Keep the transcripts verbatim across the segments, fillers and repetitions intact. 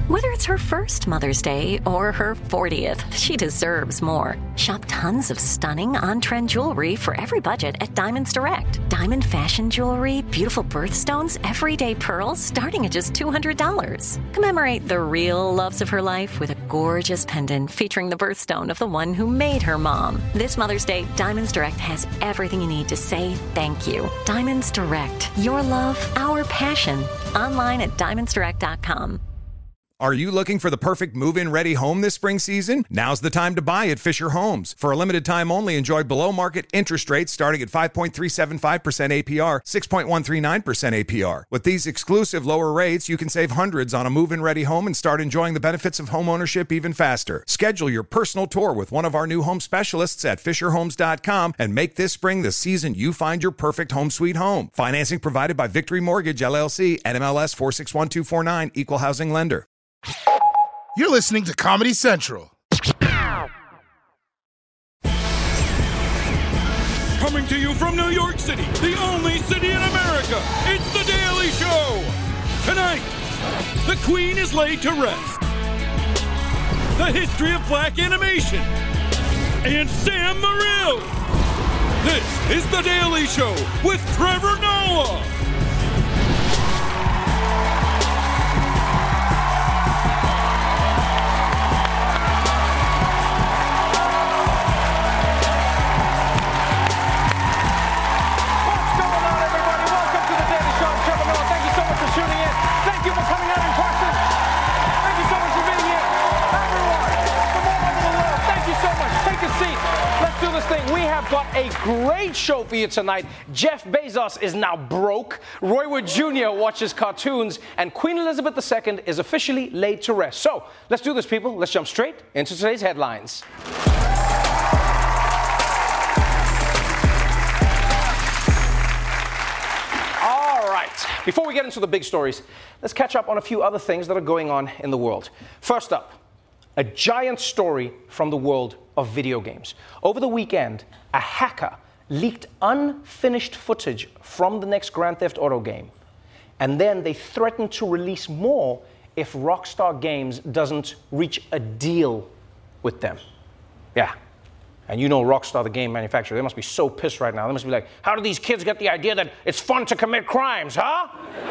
Whether it's her first Mother's Day or her fortieth, she deserves more. Shop tons of stunning on-trend jewelry for every budget at Diamonds Direct. Diamond fashion jewelry, beautiful birthstones, everyday pearls starting at just two hundred dollars. Commemorate the real loves of her life with a gorgeous pendant featuring the birthstone of the one who made her mom. This Mother's Day, Diamonds Direct has everything you need to say thank you. Diamonds Direct. Your love, our passion. Online at diamonds direct dot com. Are you looking for the perfect move-in ready home this spring season? Now's the time to buy at Fisher Homes. For a limited time only, enjoy below-market interest rates starting at five point three seven five percent A P R, six point one three nine percent A P R. With these exclusive lower rates, you can save hundreds on a move-in ready home and start enjoying the benefits of homeownership even faster. Schedule your personal tour with one of our new home specialists at fisher homes dot com and make this spring the season you find your perfect home sweet home. Financing provided by Victory Mortgage, L L C, N M L S four six one two four nine, Equal Housing Lender. You're listening to Comedy Central. Coming to you from New York City, the only city in America, it's The Daily Show. Tonight, the Queen is laid to rest. The history of black animation. And Sam Morril. This is The Daily Show with Trevor Noah. We have got a great show for you tonight. Jeff Bezos is now broke. Roy Wood Junior watches cartoons. And Queen Elizabeth the Second is officially laid to rest. So, let's do this, people. Let's jump straight into today's headlines. All right. Before we get into the big stories, let's catch up on a few other things that are going on in the world. First up, a giant story from the world of video games. Over the weekend, a hacker leaked unfinished footage from the next Grand Theft Auto game. And then they threatened to release more if Rockstar Games doesn't reach a deal with them. Yeah. And you know Rockstar, the game manufacturer, they must be so pissed right now. They must be like, how do these kids get the idea that it's fun to commit crimes, huh?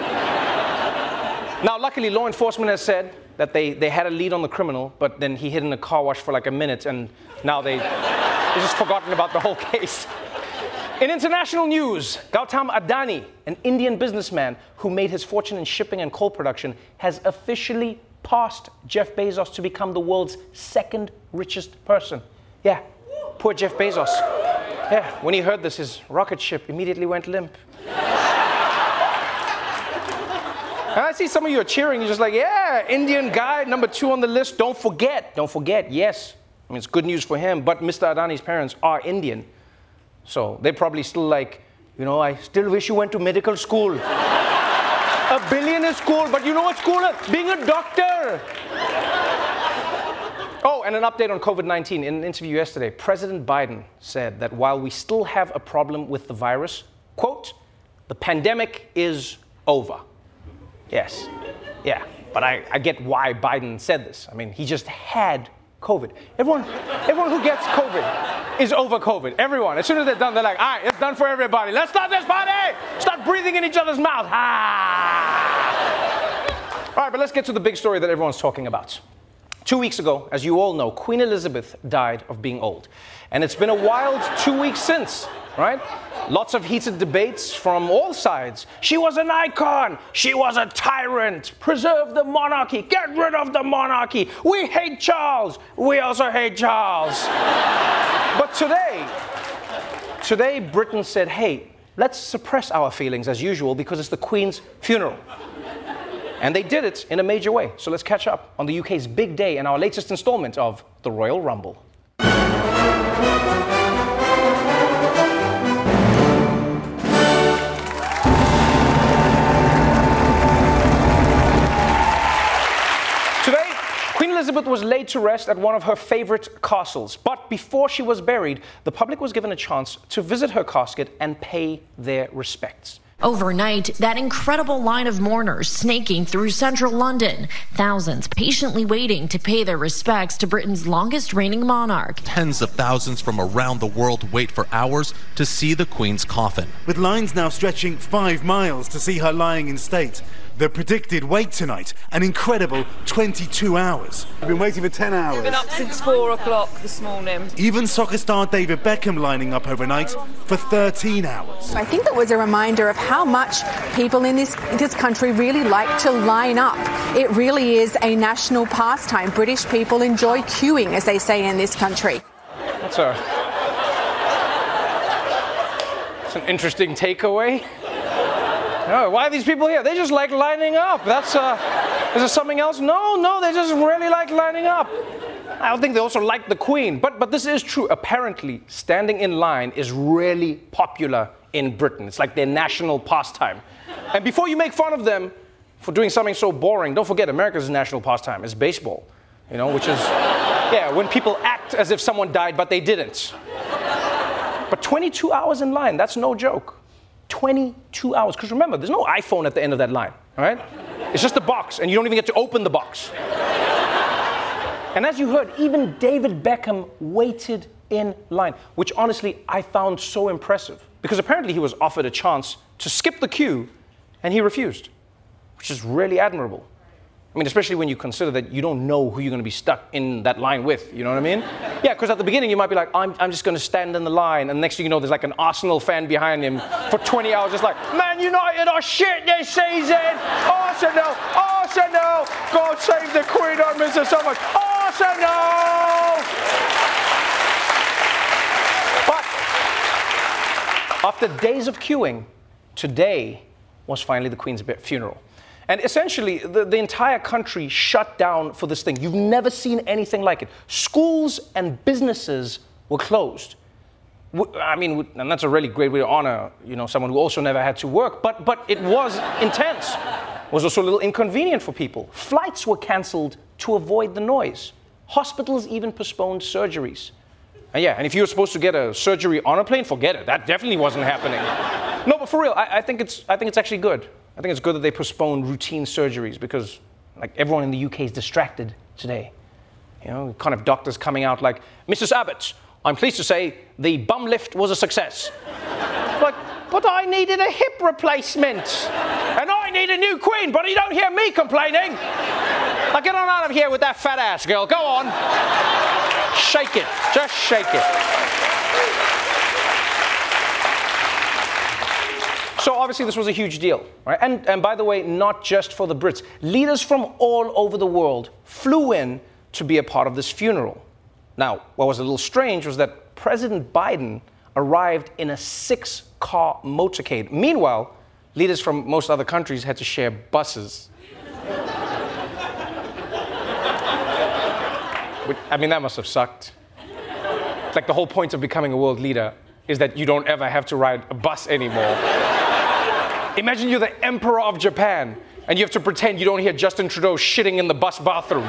Now, luckily, law enforcement has said that they, they had a lead on the criminal, but then he hid in a car wash for like a minute, and now they, they just forgotten about the whole case. In international news, Gautam Adani, an Indian businessman who made his fortune in shipping and coal production, has officially passed Jeff Bezos to become the world's second richest person. Yeah, poor Jeff Bezos. Yeah, when he heard this, his rocket ship immediately went limp. And I see some of you are cheering. You're just like, yeah, Indian guy, number two on the list. Don't forget. Don't forget. Yes. I mean, it's good news for him, but Mister Adani's parents are Indian. So they're probably still like, you know, I still wish you went to medical school. A billion is cool, but you know what's cooler? Being a doctor. Oh, and an update on COVID nineteen. In an interview yesterday, President Biden said that while we still have a problem with the virus, quote, the pandemic is over. Yes, yeah, but I, I get why Biden said this. I mean, he just had COVID. Everyone, everyone who gets COVID is over COVID. Everyone. As soon as they're done, they're like, all right, it's done for everybody. Let's start this party. Start breathing in each other's mouth. Ah. All right, but let's get to the big story that everyone's talking about. Two weeks ago, as you all know, Queen Elizabeth died of being old. And it's been a wild two weeks since, right? Lots of heated debates from all sides. She was an icon. She was a tyrant. Preserve the monarchy. Get rid of the monarchy. We hate Charles. We also hate Charles. But today, today Britain said, hey, let's suppress our feelings as usual because it's the Queen's funeral. And they did it in a major way. So let's catch up on the U K's big day and our latest installment of the Royal Rumble. Today, Queen Elizabeth was laid to rest at one of her favorite castles. But before she was buried, the public was given a chance to visit her casket and pay their respects. Overnight, that incredible line of mourners snaking through central London, thousands patiently waiting to pay their respects to Britain's longest reigning monarch. Tens of thousands from around the world wait for hours to see the Queen's coffin. With lines now stretching five miles to see her lying in state. The predicted wait tonight, an incredible twenty-two hours. I've been waiting for ten hours. I've been up since four o'clock this morning. Even soccer star David Beckham lining up overnight for thirteen hours. I think that was a reminder of how much people in this, this country really like to line up. It really is a national pastime. British people enjoy queuing, as they say in this country. That's a... That's an interesting takeaway. No, why are these people here? They just like lining up. That's, uh, is there something else? No, no, they just really like lining up. I don't think they also like the Queen. But, but this is true. Apparently, standing in line is really popular in Britain. It's like their national pastime. And before you make fun of them for doing something so boring, don't forget, America's national pastime is baseball. You know, which is, yeah, when people act as if someone died, but they didn't. But twenty-two hours in line, that's no joke. twenty-two hours. Because remember, there's no iPhone at the end of that line, all right? It's just a box, and you don't even get to open the box. And as you heard, even David Beckham waited in line, which honestly I found so impressive. Because apparently he was offered a chance to skip the queue, and he refused, which is really admirable. I mean, especially when you consider that you don't know who you're going to be stuck in that line with, you know what I mean? Yeah, because at the beginning you might be like, I'm, I'm just going to stand in the line, and next thing you know, there's like an Arsenal fan behind him for twenty hours, just like, Man United are shit this season! Arsenal! Arsenal! God save the Queen, I miss her so much! Arsenal! But after days of queuing, today was finally the Queen's funeral. And essentially, the, the entire country shut down for this thing. You've never seen anything like it. Schools and businesses were closed. I mean, and that's a really great way to honor, you know, someone who also never had to work. But, but it was intense. It was also a little inconvenient for people. Flights were cancelled to avoid the noise. Hospitals even postponed surgeries. And yeah, and if you were supposed to get a surgery on a plane, forget it. That definitely wasn't happening. No, but for real, I, I think it's I think it's actually good. I think it's good that they postponed routine surgeries because, like, everyone in the U K is distracted today. You know, kind of doctors coming out like, Missus Abbott, I'm pleased to say the bum lift was a success. Like, but I needed a hip replacement. And I need a new queen, but you don't hear me complaining. Now get on out of here with that fat ass, girl. Go on. Shake it. Just shake it. So obviously this was a huge deal, right? And, and by the way, not just for the Brits. Leaders from all over the world flew in to be a part of this funeral. Now, what was a little strange was that President Biden arrived in a six-car motorcade. Meanwhile, leaders from most other countries had to share buses. I mean, that must have sucked. It's like the whole point of becoming a world leader is that you don't ever have to ride a bus anymore. Imagine you're the Emperor of Japan, and you have to pretend you don't hear Justin Trudeau shitting in the bus bathroom.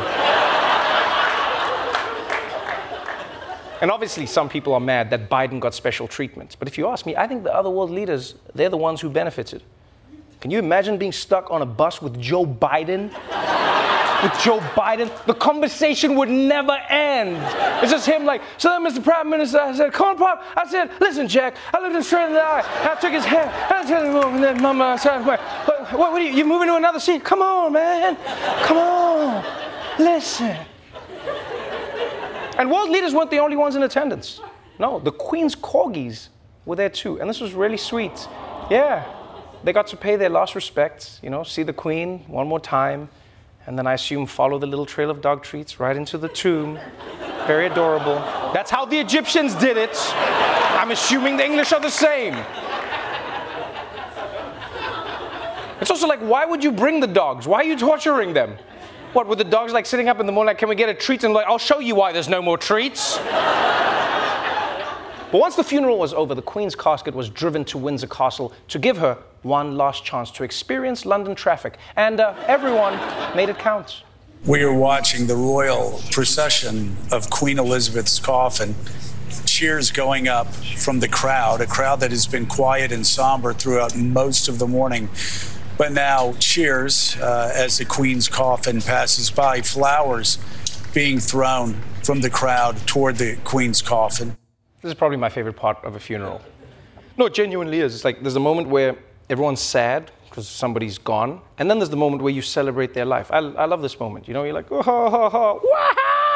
And obviously, some people are mad that Biden got special treatment. But if you ask me, I think the other world leaders, they're the ones who benefited. Can you imagine being stuck on a bus with Joe Biden? With Joe Biden, the conversation would never end. It's just him like, so then Mister Prime Minister, I said, come on, Pop. I said, listen, Jack, I looked him straight in the eye. I took his hand. I said, and then Mama, I said, what, what, what are you, you moving to another seat? Come on, man. Come on. Listen. And world leaders weren't the only ones in attendance. No, the Queen's corgis were there too. And this was really sweet. Yeah. They got to pay their last respects, you know, see the Queen one more time. And then I assume follow the little trail of dog treats right into the tomb. Very adorable. That's how the Egyptians did it. I'm assuming the English are the same. It's also like, why would you bring the dogs? Why are you torturing them? What, with the dogs like sitting up in the morning, like, can we get a treat? And like, I'll show you why there's no more treats. But once the funeral was over, the Queen's casket was driven to Windsor Castle to give her one last chance to experience London traffic. And uh, everyone made it count. We are watching the royal procession of Queen Elizabeth's coffin cheers going up from the crowd, a crowd that has been quiet and somber throughout most of the morning. But now cheers uh, as the Queen's coffin passes by, flowers being thrown from the crowd toward the Queen's coffin. This is probably my favorite part of a funeral. No, it genuinely is. It's like there's a moment where everyone's sad because somebody's gone, and then there's the moment where you celebrate their life. I, I love this moment. You know, you're like, oh, ha, ha, ha, wah!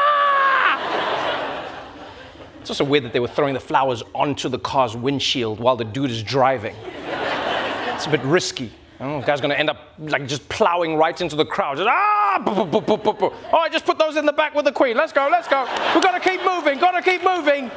It's also weird that they were throwing the flowers onto the car's windshield while the dude is driving. It's a bit risky. I don't know, the guy's gonna end up like just plowing right into the crowd. Just, ah! Boop, boop, boop, boop, boop. All right, just put those in the back with the Queen. Let's go, let's go. We've gotta keep moving, gotta keep moving.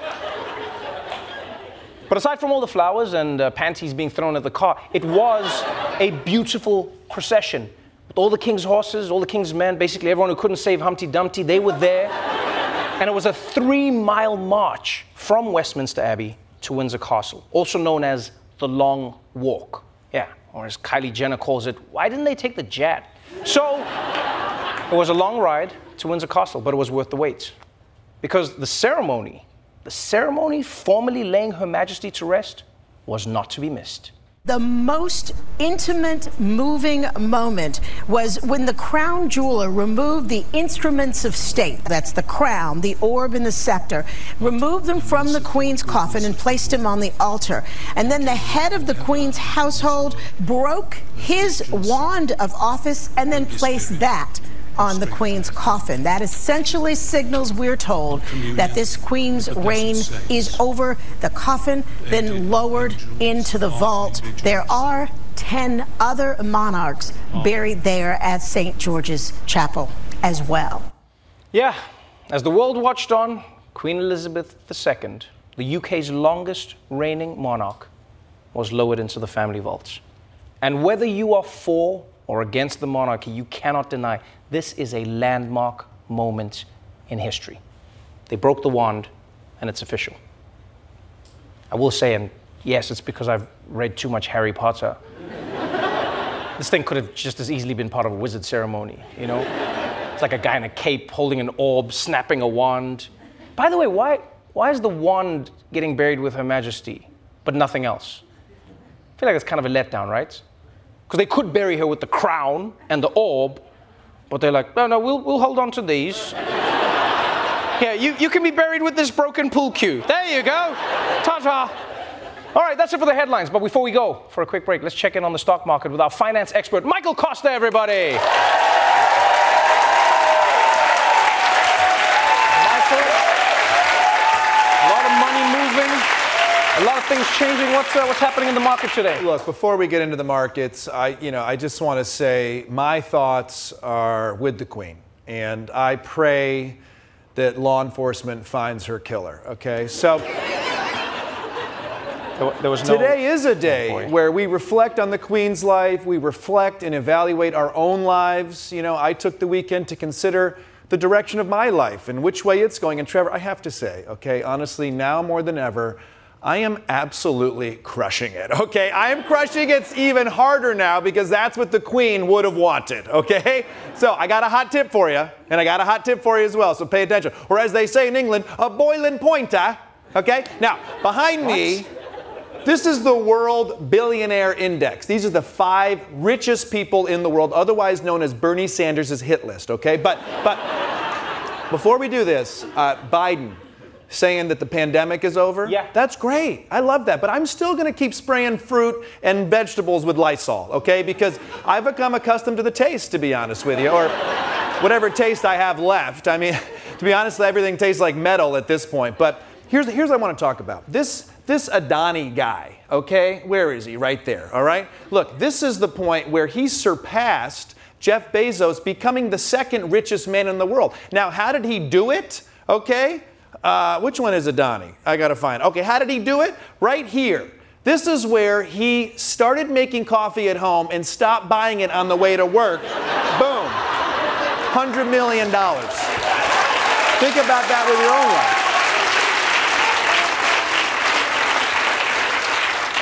But aside from all the flowers and uh, panties being thrown at the car, it was a beautiful procession. With all the king's horses, all the king's men, basically everyone who couldn't save Humpty Dumpty, they were there. And it was a three-mile march from Westminster Abbey to Windsor Castle, also known as the Long Walk. Yeah, or as Kylie Jenner calls it, why didn't they take the jet? So it was a long ride to Windsor Castle, but it was worth the wait. Because the ceremony, the ceremony formally laying Her Majesty to rest was not to be missed. The most intimate, moving moment was when the crown jeweler removed the instruments of state, that's the crown, the orb, and the scepter, removed them from the Queen's coffin and placed him on the altar. And then the head of the Queen's household broke his wand of office and then placed that on the Queen's coffin. That essentially signals, we're told, that this Queen's reign is over. The coffin then lowered into the vault. There are ten other monarchs buried there at Saint George's Chapel as well. Yeah, as the world watched on, Queen Elizabeth the Second, the U K's longest reigning monarch, was lowered into the family vaults. And whether you are for or against the monarchy, you cannot deny this is a landmark moment in history. They broke the wand, and it's official. I will say, and yes, it's because I've read too much Harry Potter, this thing could have just as easily been part of a wizard ceremony, you know? It's like a guy in a cape holding an orb, snapping a wand. By the way, why, why is the wand getting buried with Her Majesty, but nothing else? I feel like it's kind of a letdown, right? Because they could bury her with the crown and the orb, but they're like, no, no, we'll, we'll hold on to these. Yeah, you, you can be buried with this broken pool cue. There you go. Ta-ta. All right, that's it for the headlines. But before we go for a quick break, let's check in on the stock market with our finance expert, Michael Costa, everybody. Michael, a lot of money moving. A lot of things changing. What's uh, what's happening in the market today? Look, before we get into the markets, I you know I just want to say my thoughts are with the Queen, and I pray that law enforcement finds her killer. Okay, so there, there was no, today is a day oh where we reflect on the Queen's life. We reflect and evaluate our own lives. You know, I took the weekend to consider the direction of my life and which way it's going. And Trevor, I have to say, okay, honestly, now more than ever, I am absolutely crushing it, okay? I am crushing it even harder now because that's what the Queen would have wanted, okay? So I got a hot tip for you, and I got a hot tip for you as well, so pay attention. Or as they say in England, a boiling pointer, okay? Now, behind what? me, this is the World Billionaire Index. These are the five richest people in the world, otherwise known as Bernie Sanders' hit list, okay? But, but before we do this, uh, Biden, saying that the pandemic is over. Yeah. That's great. I love that. But I'm still going to keep spraying fruit and vegetables with Lysol, okay? Because I've become accustomed to the taste, to be honest with you, or whatever taste I have left. I mean, to be honest, everything tastes like metal at this point. But here's, here's what I want to talk about. This, this Adani guy, okay? Where is he? Right there, all right? Look, this is the point where he surpassed Jeff Bezos, becoming the second richest man in the world. Now, how did he do it? Okay? Uh, which one is Adani? I gotta find. Okay, how did he do it? Right here. This is where he started making coffee at home and stopped buying it on the way to work. Boom. one hundred million dollars. Think about that with your own life.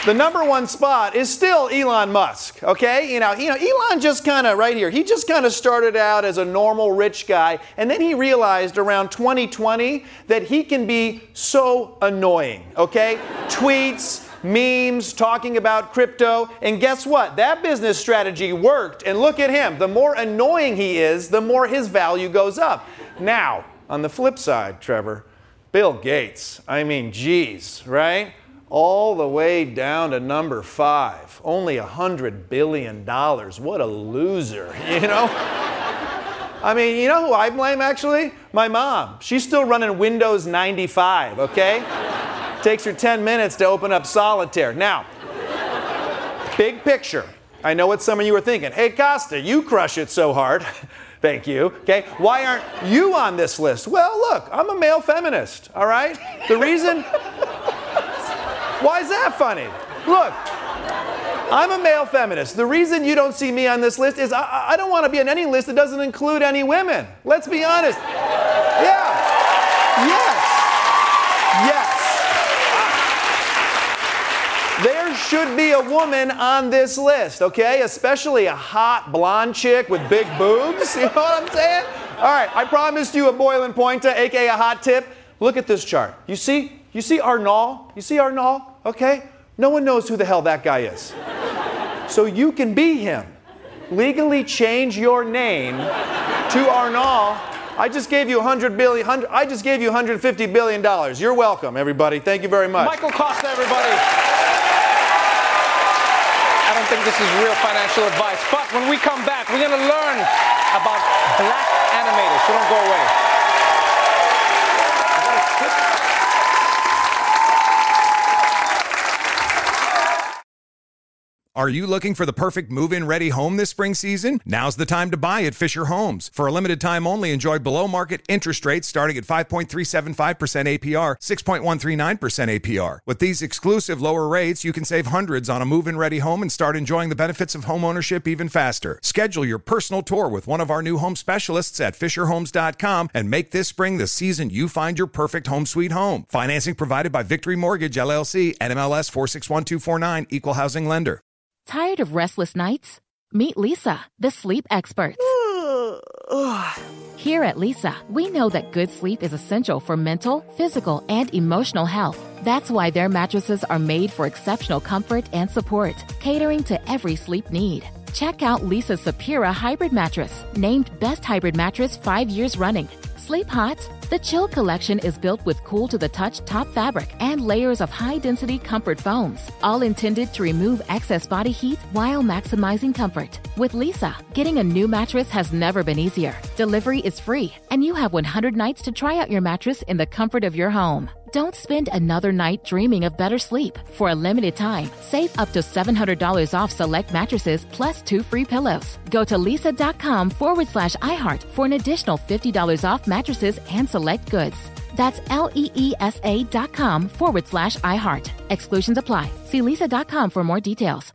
the number one spot is still Elon Musk, okay? You know, you know Elon just kind of, right here, he just kind of started out as a normal rich guy, and then he realized around twenty twenty that he can be so annoying, okay? Tweets, memes, talking about crypto, and guess what? That business strategy worked, and look at him. The more annoying he is, the more his value goes up. Now, on the flip side, Trevor, Bill Gates, I mean, geez, right? All the way down to number five, only one hundred billion dollars. What a loser, you know? I mean, you know who I blame, actually? My mom. She's still running Windows ninety-five, okay? Takes her ten minutes to open up Solitaire. Now, big picture. I know what some of you are thinking. Hey, Costa, you crush it so hard. Thank you. Okay, why aren't you on this list? Well, look, I'm a male feminist, all right? The reason... Why is that funny? Look, I'm a male feminist. The reason you don't see me on this list is I, I don't want to be on any list that doesn't include any women. Let's be honest. Yeah. Yes. Yes. There should be a woman on this list, okay? Especially a hot blonde chick with big boobs. You know what I'm saying? All right, I promised you a boiling pointer, a k a a hot tip. Look at this chart. You see? You see Arnault? You see Arnault? Okay? No one knows who the hell that guy is. So you can be him. Legally change your name to Arnault. I just gave you one hundred billion dollars. I just gave you one hundred fifty billion dollars. You're welcome, everybody. Thank you very much. Michael Costa, everybody. I don't think this is real financial advice, but when we come back, we're going to learn about black animators. So don't go away. Are you looking for the perfect move-in ready home this spring season? Now's the time to buy at Fisher Homes. For a limited time only, enjoy below-market interest rates starting at five point three seven five percent A P R, six point one three nine percent A P R. With these exclusive lower rates, you can save hundreds on a move-in ready home and start enjoying the benefits of homeownership even faster. Schedule your personal tour with one of our new home specialists at fisher homes dot com and make this spring the season you find your perfect home sweet home. Financing provided by Victory Mortgage, L L C, N M L S four six one two four nine, Equal Housing Lender. Tired of restless nights? Meet Leesa, the sleep experts. Here at Leesa, we know that good sleep is essential for mental, physical, and emotional health. That's why their mattresses are made for exceptional comfort and support, catering to every sleep need. Check out Leesa's Sapira Hybrid Mattress, named Best Hybrid Mattress five years running. Sleep hot? The Chill Collection is built with cool-to-the-touch top fabric and layers of high-density comfort foams, all intended to remove excess body heat while maximizing comfort. With Leesa, getting a new mattress has never been easier. Delivery is free, and you have one hundred nights to try out your mattress in the comfort of your home. Don't spend another night dreaming of better sleep. For a limited time, save up to seven hundred dollars off select mattresses plus two free pillows. Go to leesa.com forward slash iHeart for an additional fifty dollars off mattresses and select goods. That's L-E-E-S-A dot com forward slash iHeart. Exclusions apply. See leesa dot com for more details.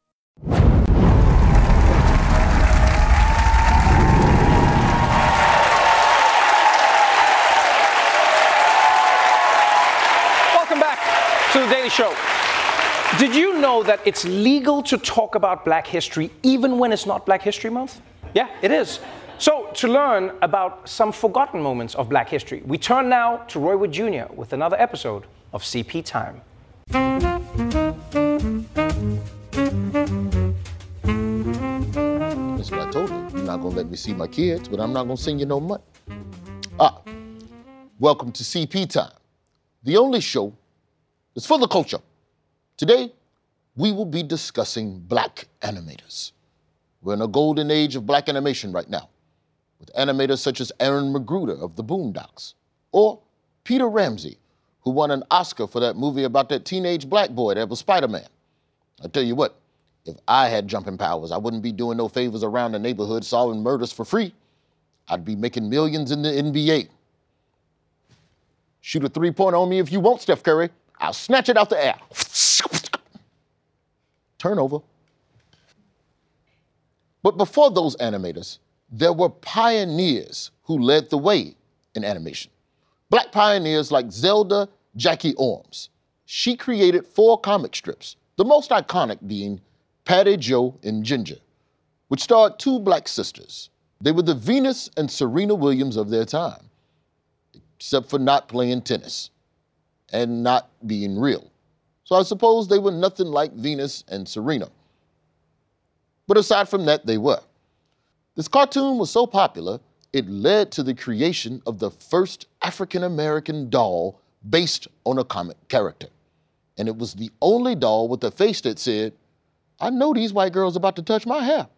To The Daily Show. Did you know that it's legal to talk about Black history even when it's not Black History Month? Yeah, it is. So, to learn about some forgotten moments of Black history, we turn now to Roy Wood Junior with another episode of C P Time. Listen, I told you, you're not going to let me see my kids, but I'm not going to send you no money. Ah, welcome to C P Time, the only show it's for the culture. Today, we will be discussing Black animators. We're in a golden age of Black animation right now, with animators such as Aaron McGruder of the Boondocks, or Peter Ramsey, who won an Oscar for that movie about that teenage black boy that was Spider-Man. I tell you what, if I had jumping powers, I wouldn't be doing no favors around the neighborhood solving murders for free. I'd be making millions in the N B A. Shoot a three-pointer on me if you want, Steph Curry. I'll snatch it out the air. Turnover. But before those animators, there were pioneers who led the way in animation. Black pioneers like Zelda Jackie Orms. She created four comic strips, the most iconic being Patty, Jo, and Ginger, which starred two black sisters. They were the Venus and Serena Williams of their time, except for not playing tennis and not being real. So I suppose they were nothing like Venus and Serena. But aside from that, they were. This cartoon was so popular, it led to the creation of the first African-American doll based on a comic character. And it was the only doll with a face that said, "I know these white girls about to touch my hair."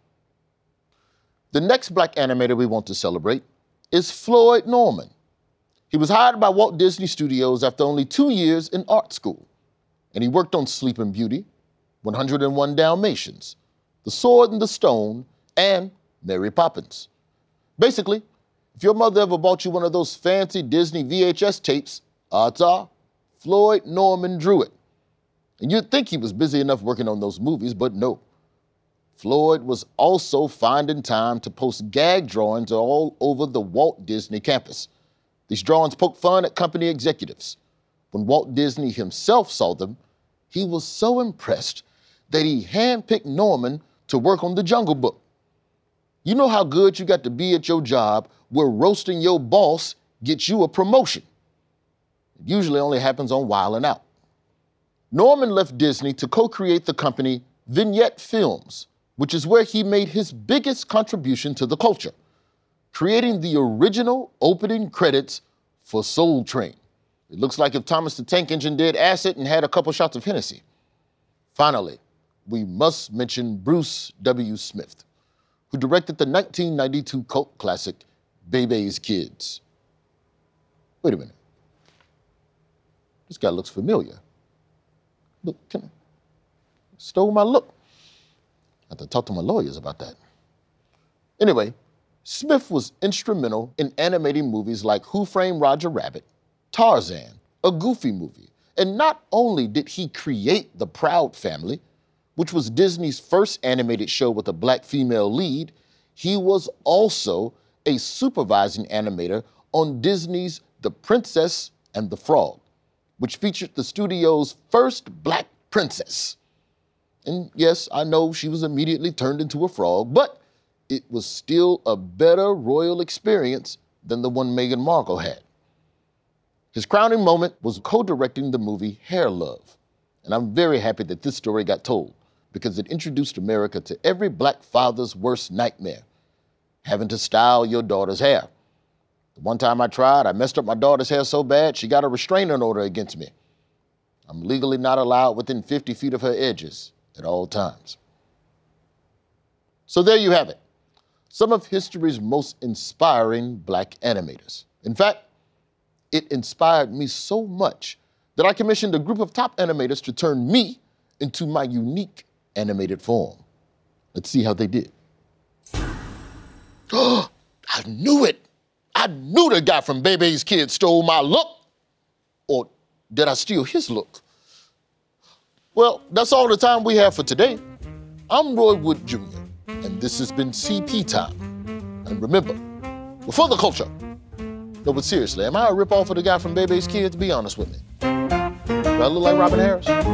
The next black animator we want to celebrate is Floyd Norman. He was hired by Walt Disney Studios after only two years in art school. And he worked on Sleeping Beauty, one oh one Dalmatians, The Sword and the Stone, and Mary Poppins. Basically, if your mother ever bought you one of those fancy Disney V H S tapes, odds are Floyd Norman drew it. And you'd think he was busy enough working on those movies, but no. Floyd was also finding time to post gag drawings all over the Walt Disney campus. These drawings poke fun at company executives. When Walt Disney himself saw them, he was so impressed that he handpicked Norman to work on The Jungle Book. You know how good you got to be at your job where roasting your boss gets you a promotion. It usually only happens on Wildin' Out. Norman left Disney to co-create the company Vignette Films, which is where he made his biggest contribution to the culture, creating the original opening credits for Soul Train. It looks like if Thomas the Tank Engine did acid and had a couple shots of Hennessy. Finally, we must mention Bruce W. Smith, who directed the nineteen ninety-two cult classic Bebe's Kids. Wait a minute. This guy looks familiar. Look, can I? Stole my look. I have to talk to my lawyers about that. Anyway, Smith was instrumental in animating movies like Who Framed Roger Rabbit, Tarzan, a Goofy movie. And not only did he create The Proud Family, which was Disney's first animated show with a black female lead, he was also a supervising animator on Disney's The Princess and the Frog, which featured the studio's first black princess. And yes, I know she was immediately turned into a frog, but it was still a better royal experience than the one Meghan Markle had. His crowning moment was co-directing the movie Hair Love. And I'm very happy that this story got told, because it introduced America to every black father's worst nightmare, having to style your daughter's hair. The one time I tried, I messed up my daughter's hair so bad, she got a restraining order against me. I'm legally not allowed within fifty feet of her edges at all times. So there you have it, some of history's most inspiring black animators. In fact, it inspired me so much that I commissioned a group of top animators to turn me into my unique animated form. Let's see how they did. Oh, I knew it. I knew the guy from Bebe's Kids stole my look. Or did I steal his look? Well, that's all the time we have for today. I'm Roy Wood Junior, and this has been C P Time. And remember, before the culture. No, but seriously, am I a ripoff of the guy from Bebe's Kids? Be honest with me. Do I look like Robin Harris? Thank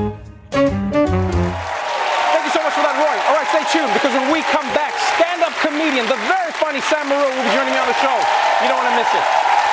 you so much for that, Roy. All right, stay tuned, because when we come back, stand-up comedian, the very funny Sam Morril will be joining me on the show. You don't want to miss it.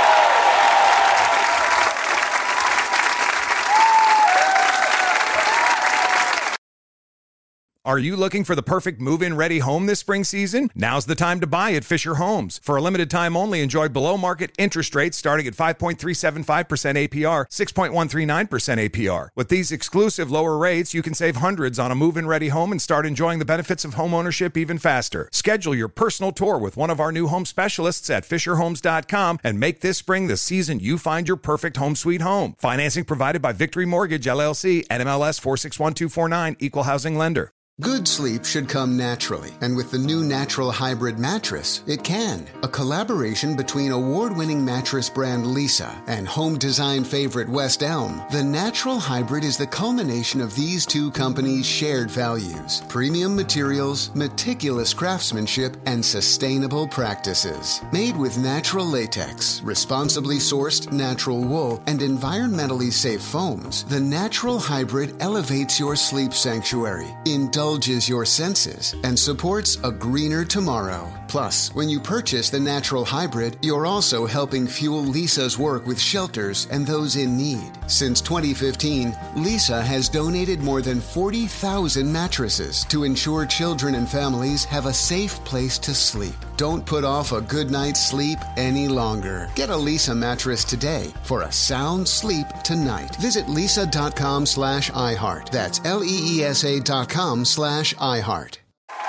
Are you looking for the perfect move-in ready home this spring season? Now's the time to buy at Fisher Homes. For a limited time only, enjoy below-market interest rates starting at five point three seven five percent A P R, six point one three nine percent A P R. With these exclusive lower rates, you can save hundreds on a move-in ready home and start enjoying the benefits of home ownership even faster. Schedule your personal tour with one of our new home specialists at fisher homes dot com and make this spring the season you find your perfect home sweet home. Financing provided by Victory Mortgage, L L C, N M L S four six one two four nine, Equal Housing Lender. Good sleep should come naturally, and with the new Natural Hybrid mattress, it can. A collaboration between award-winning mattress brand Leesa and home design favorite West Elm, the Natural Hybrid is the culmination of these two companies' shared values: premium materials, meticulous craftsmanship, and sustainable practices. Made with natural latex, responsibly sourced natural wool, and environmentally safe foams, the Natural Hybrid elevates your sleep sanctuary, indulges your senses, and supports a greener tomorrow. Plus, when you purchase the Natural Hybrid, you're also helping fuel Leesa's work with shelters and those in need. Since twenty fifteen, Leesa has donated more than forty thousand mattresses to ensure children and families have a safe place to sleep. Don't put off a good night's sleep any longer. Get a Leesa mattress today for a sound sleep tonight. Visit leesa.com slash iHeart. That's L-E-E-S-A dot com slash iHeart.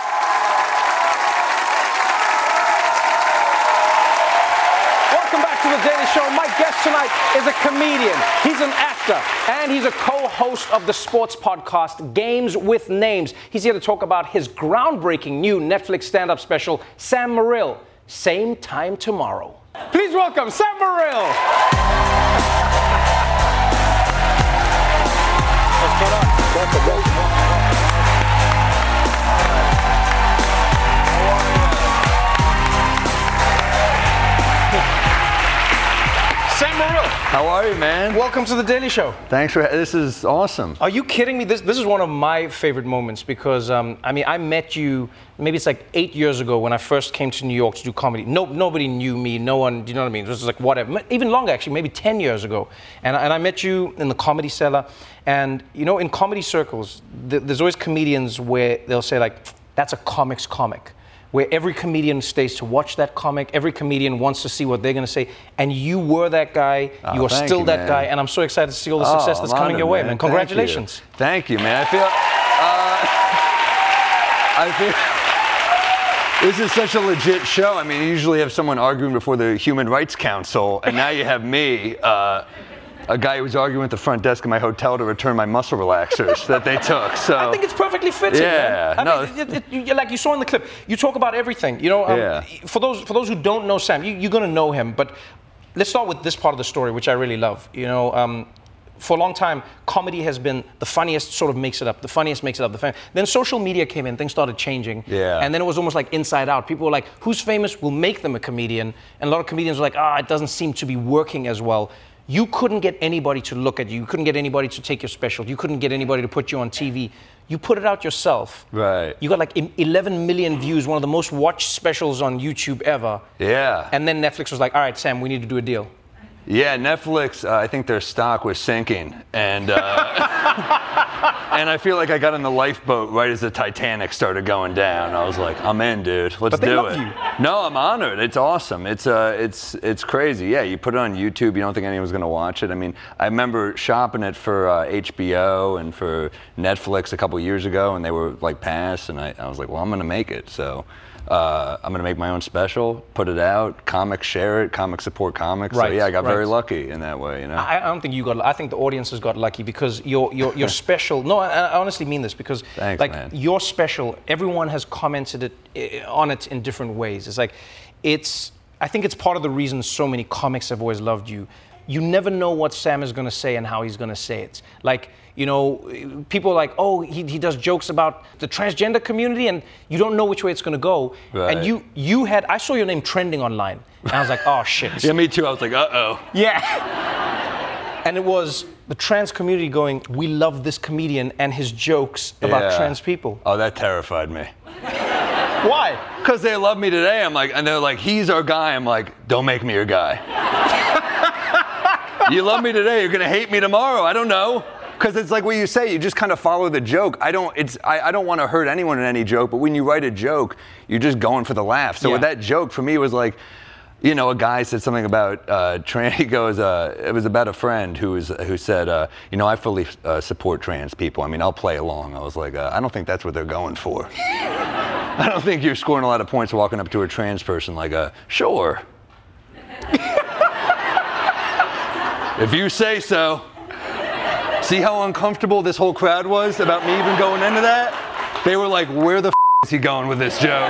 Welcome back to The Daily Show. My guest tonight is a comedian. He's an actor, and he's a co-host of the sports podcast Games with Names. He's here to talk about his groundbreaking new Netflix stand-up special, Sam Morril, Same Time Tomorrow. Please welcome Sam Morril. What's going on? Welcome, welcome, welcome. Sam Morril. How are you, man? Welcome to The Daily Show. Thanks for, this is awesome. Are you kidding me? This this is one of my favorite moments because, um, I mean, I met you, maybe it's like eight years ago when I first came to New York to do comedy. No, nobody knew me, no one, do you know what I mean? It was like whatever, even longer actually, maybe ten years ago. And, and I met you in the Comedy Cellar. And, you know, in comedy circles, th- there's always comedians where they'll say like, that's a comic's comic. Where every comedian stays to watch that comic, every comedian wants to see what they're going to say, and you were that guy, oh, you are still you, that man. guy, and I'm so excited to see all the oh, success that's I'm coming honored, your way, man. man. Congratulations. Thank you. Thank you, man. I feel, uh, I feel, this is such a legit show. I mean, you usually have someone arguing before the Human Rights Council, and now you have me, uh, a guy who was arguing at the front desk of my hotel to return my muscle relaxers that they took. So I think it's perfectly fitting. Yeah, man. I no. mean, it, it, you, like you saw in the clip, you talk about everything. You know, um, Yeah. for those for those who don't know Sam, you, you're going to know him. But let's start with this part of the story, which I really love. You know, um, for a long time, comedy has been the funniest. Sort of makes it up. The funniest makes it up. The fun- then social media came in, things started changing. Yeah. And then it was almost like inside out. People were like, "Who's famous will make them a comedian," and a lot of comedians were like, "Ah, it doesn't seem to be working as well." You couldn't get anybody to look at you. You couldn't get anybody to take your special. You couldn't get anybody to put you on T V. You put it out yourself. Right. You got like eleven million views, one of the most watched specials on YouTube ever. Yeah. And then Netflix was like, all right, Sam, we need to do a deal. Yeah, Netflix, uh, I think their stock was sinking. And uh, and I feel like I got in the lifeboat right as the Titanic started going down. I was like, I'm in, dude. Let's But they do love it. you. No, I'm honored. It's awesome. It's uh, it's it's crazy. Yeah, you put it on YouTube, you don't think anyone's going to watch it. I mean, I remember shopping it for uh, H B O and for Netflix a couple years ago, and they were like passed, and I, I was like, well, I'm going to make it. So uh, I'm going to make my own special, put it out, comics share it, comics support comics. Right, So yeah, I got right. very lucky in that way, you know. I, I don't think you got. I think the audience has got lucky because your your your special. No, I, I honestly mean this because Thanks, like man. your special, everyone has commented it eh, on it in different ways. It's like, it's. I think it's part of the reason so many comics have always loved you. You never know what Sam is going to say and how he's going to say it. Like, you know, people are like, oh, he, he does jokes about the transgender community, and you don't know which way it's going to go. Right. And you you had. I saw your name trending online, and I was like, oh shit. Yeah, me too. I was like, uh-oh. Yeah. And it was the trans community going, we love this comedian and his jokes about Yeah. trans people. Oh, that terrified me. Why? Because they love me today. I'm like, and they're like, he's our guy. I'm like, don't make me your guy. You love me today, you're gonna hate me tomorrow. I don't know. Because it's like what you say, you just kind of follow the joke. I don't it's I, I don't want to hurt anyone in any joke, but when you write a joke, you're just going for the laugh. So Yeah. with that joke, for me, it was like, you know, a guy said something about uh, trans. He goes, uh, it was about a friend who was who said, uh, you know, I fully uh, support trans people. I mean, I'll play along. I was like, uh, I don't think that's what they're going for. I don't think you're scoring a lot of points walking up to a trans person like, uh, sure. If you say so. See how uncomfortable this whole crowd was about me even going into that? They were like, where the f*** is he going with this joke?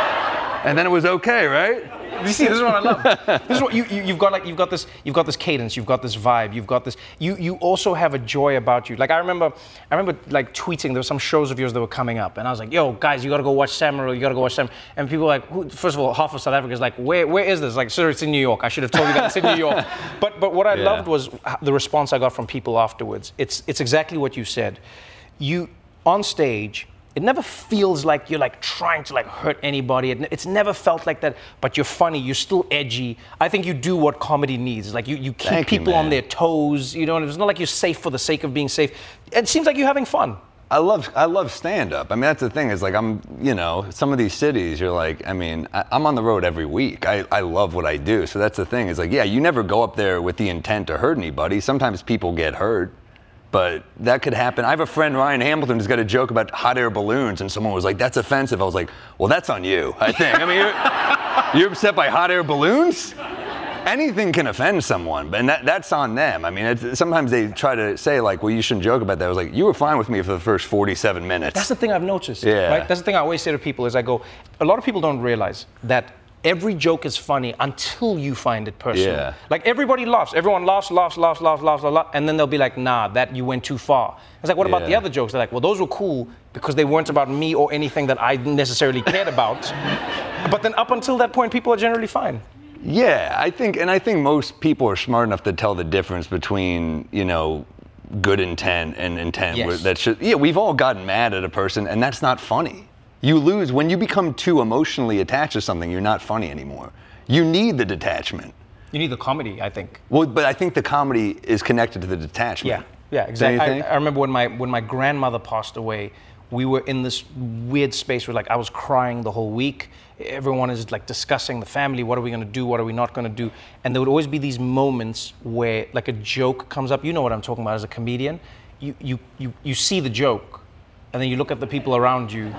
And then it was okay, right? You see, this is what I love. This is what you, you you've got like you've got this you've got this cadence, you've got this vibe, you've got this. You you also have a joy about you. Like I remember, I remember like tweeting. There were some shows of yours that were coming up, and I was like, "Yo, guys, you got to go watch Samurai. You got to go watch Samurai." And people were like, who, first of all, half of South Africa is like, "Where where is this?" Like, sir, it's in New York. I should have told you that it's in New York. But but what I Yeah. loved was the response I got from people afterwards. It's it's exactly what you said. You on stage. It never feels like you're like trying to like hurt anybody. It, it's never felt like that. But you're funny. You're still edgy. I think you do what comedy needs. Like you, you keep Thank you, people on man. their toes. You know, and it's not like you're safe for the sake of being safe. It seems like you're having fun. I love I love stand-up. I mean, that's the thing is like I'm, you know, some of these cities, you're like, I mean, I, I'm on the road every week. I, I love what I do. So that's the thing is like, yeah, you never go up there with the intent to hurt anybody. Sometimes people get hurt. But that could happen. I have a friend, Ryan Hamilton, who's got a joke about hot air balloons, and someone was like, that's offensive. I was like, well, that's on you, I think. I mean, you're, you're upset by hot air balloons? Anything can offend someone, and that, that's on them. I mean, it's, sometimes they try to say, like, well, you shouldn't joke about that. I was like, you were fine with me for the first forty-seven minutes. That's the thing I've noticed. Yeah. Right? That's the thing I always say to people is I go, a lot of people don't realize that every joke is funny until you find it personal. Yeah. Like everybody laughs. Everyone laughs, laughs, laughs, laughs, laughs, laughs, and then they'll be like, nah, that you went too far. It's like, what about the Yeah. other jokes? They're like, well, those were cool because they weren't about me or anything that I necessarily cared about. But then up until that point, people are generally fine. Yeah, I think, and I think most people are smart enough to tell the difference between, you know, good intent and intent. Yes. Where that should, yeah, we've all gotten mad at a person, and that's not funny. You lose when you become too emotionally attached to something. You're not funny anymore. You need the detachment. You need the comedy, I think. Well, but I think the comedy is connected to the detachment. Yeah, yeah, exactly. Don't you I, think? I remember when my when my grandmother passed away, we were in this weird space where like I was crying the whole week. Everyone is like discussing the family. What are we going to do? What are we not going to do? And there would always be these moments where like a joke comes up. You know what I'm talking about as a comedian. You you you you see the joke, and then you look at the people around you.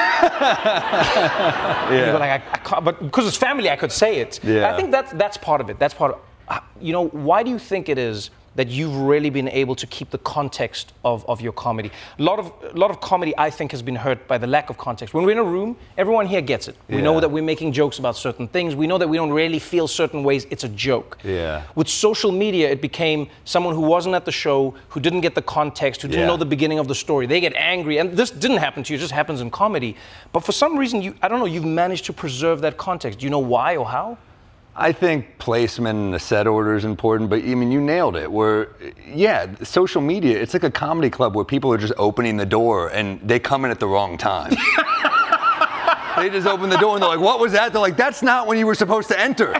Yeah. You go like, I, I can't, but because it's family, I could say it. Yeah. I think that's that's part of it. That's part of, you know, why do you think it is that you've really been able to keep the context of, of your comedy? A lot of a lot of comedy, I think, has been hurt by the lack of context. When we're in a room, everyone here gets it. We Yeah. know that we're making jokes about certain things. We know that we don't really feel certain ways. It's a joke. Yeah. With social media, it became someone who wasn't at the show, who didn't get the context, who didn't Yeah. know the beginning of the story. They get angry, and this didn't happen to you. It just happens in comedy. But for some reason, you I don't know. You've managed to preserve that context. Do you know why or how? I think placement and the set order is important, but I mean, you nailed it. Where, yeah, social media, it's like a comedy club where people are just opening the door and they come in at the wrong time. They just open the door and they're like, what was that? They're like, that's not when you were supposed to enter.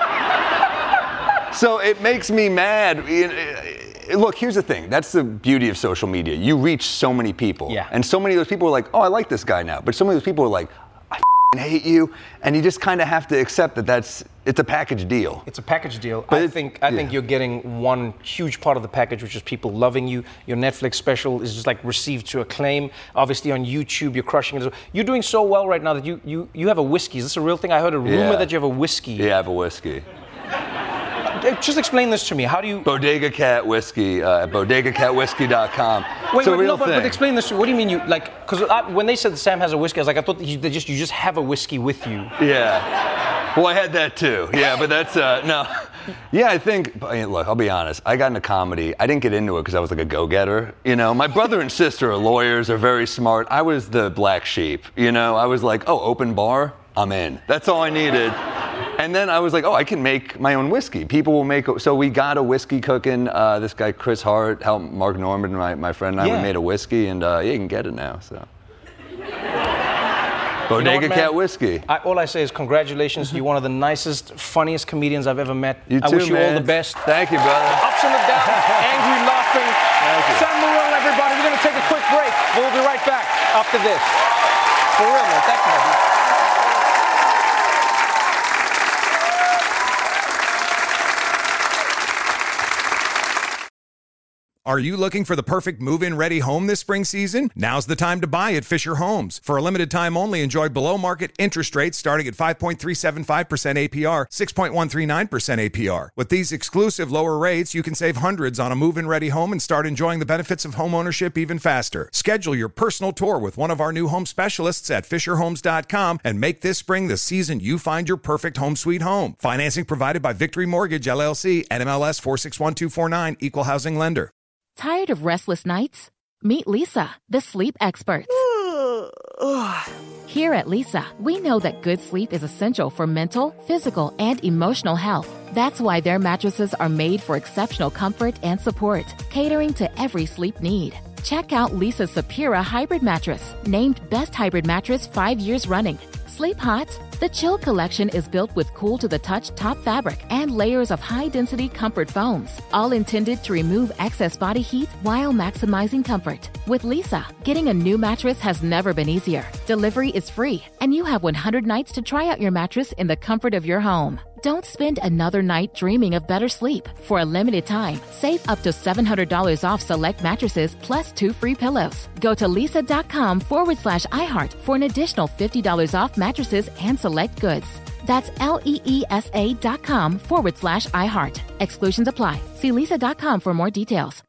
So it makes me mad. Look, here's the thing. That's the beauty of social media. You reach so many people. Yeah. And so many of those people are like, oh, I like this guy now. But so many of those people are like, I hate you, and you just kind of have to accept that that's it's a package deal. It's a package deal. But I it- think I think yeah. you're getting one huge part of the package, which is people loving you. Your Netflix special is just like received to acclaim. Obviously on YouTube, you're crushing it. as well. You're doing so well right now that you you you have a whiskey. Is this a real thing? I heard a rumor Yeah. that you have a whiskey. Yeah, I have a whiskey. Just explain this to me. How do you? Bodega Cat Whiskey uh, at bodega cat whiskey dot com. Wait, it's a wait, real no, but, thing. but explain this to me. What do you mean you like? Because when they said Sam has a whiskey, I was like, I thought you, they just you just have a whiskey with you. Yeah. Well, I had that too. Yeah, but that's uh, no. Yeah, I think. I mean, look, I'll be honest. I got into comedy. I didn't get into it because I was like a go-getter. You know, my brother and sister are lawyers. Are very smart. I was the black sheep. You know, I was like, oh, open bar, I'm in. That's all I needed. And then I was like, oh, I can make my own whiskey. People will make. So we got a whiskey cooking. Uh, this guy Chris Hart helped Mark Norman, my my friend, and I. Yeah. We made a whiskey, and uh, yeah, you can get it now. So. You know Bodega what, man? Cat Whiskey. I, all I say is congratulations. You're one of the nicest, funniest comedians I've ever met. You I too, wish you man. all the best. Thank you, brother. Ups and the downs, angry, laughing. Sam Morril, everybody. We're going to take a quick break. We'll be right back after this. For real, man. Thank you, man. Are you looking for the perfect move-in ready home this spring season? Now's the time to buy at Fisher Homes. For a limited time only, enjoy below-market interest rates starting at five point three seven five percent A P R, six point one three nine percent A P R. With these exclusive lower rates, you can save hundreds on a move-in ready home and start enjoying the benefits of home ownership even faster. Schedule your personal tour with one of our new home specialists at fisher homes dot com and make this spring the season you find your perfect home sweet home. Financing provided by Victory Mortgage, L L C, N M L S four six one two four nine, Equal Housing Lender. Tired of restless nights? Meet Lisa, the sleep experts. Here at Lisa, we know that good sleep is essential for mental, physical, and emotional health. That's why their mattresses are made for exceptional comfort and support, catering to every sleep need. Check out Lisa's Sapira Hybrid Mattress, named Best Hybrid Mattress five years running. Sleep hot? The Chill Collection is built with cool-to-the-touch top fabric and layers of high-density comfort foams, all intended to remove excess body heat while maximizing comfort. With Lisa, getting a new mattress has never been easier. Delivery is free, and you have one hundred nights to try out your mattress in the comfort of your home. Don't spend another night dreaming of better sleep. For a limited time, save up to seven hundred dollars off select mattresses plus two free pillows. Go to lisa.com forward slash iHeart for an additional fifty dollars off mattresses and select goods. That's L-E-E-S-A dot com forward slash iHeart. Exclusions apply. See lisa dot com for more details.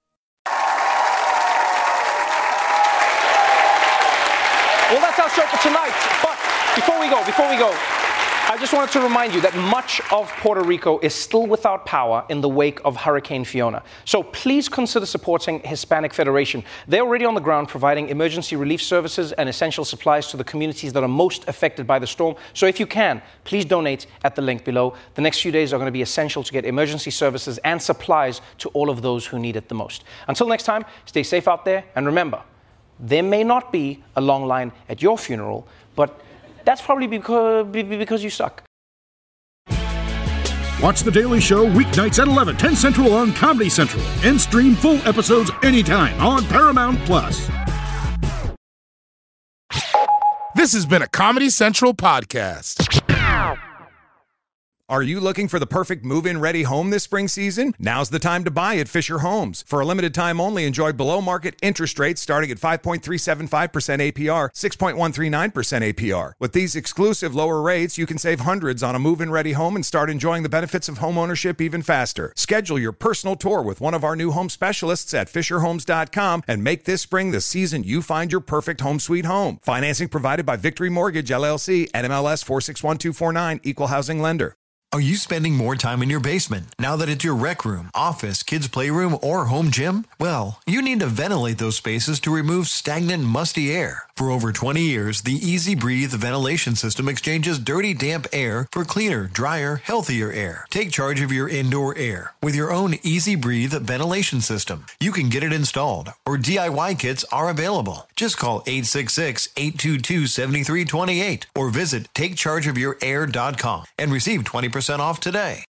Well, that's our show for tonight. But before we go, before we go, I just wanted to remind you that much of Puerto Rico is still without power in the wake of Hurricane Fiona. So please consider supporting Hispanic Federation. They're already on the ground providing emergency relief services and essential supplies to the communities that are most affected by the storm. So if you can, please donate at the link below. The next few days are going to be essential to get emergency services and supplies to all of those who need it the most. Until next time, stay safe out there. And remember, there may not be a long line at your funeral, but that's probably because, because you suck. Watch The Daily Show weeknights at eleven, ten Central on Comedy Central. And stream full episodes anytime on Paramount Plus. This has been a Comedy Central podcast. Are you looking for the perfect move-in ready home this spring season? Now's the time to buy at Fisher Homes. For a limited time only, enjoy below-market interest rates starting at five point three seven five percent A P R, six point one three nine percent A P R. With these exclusive lower rates, you can save hundreds on a move-in ready home and start enjoying the benefits of home ownership even faster. Schedule your personal tour with one of our new home specialists at fisher homes dot com and make this spring the season you find your perfect home sweet home. Financing provided by Victory Mortgage, L L C, N M L S four six one two four nine, Equal Housing Lender. Are you spending more time in your basement now that it's your rec room, office, kids' playroom, or home gym? Well, you need to ventilate those spaces to remove stagnant, musty air. For over twenty years, the Easy Breathe ventilation system exchanges dirty, damp air for cleaner, drier, healthier air. Take charge of your indoor air with your own Easy Breathe ventilation system. You can get it installed, or D I Y kits are available. Just call eight six six, eight two two, seven three two eight or visit take charge of your air dot com and receive twenty percent off today.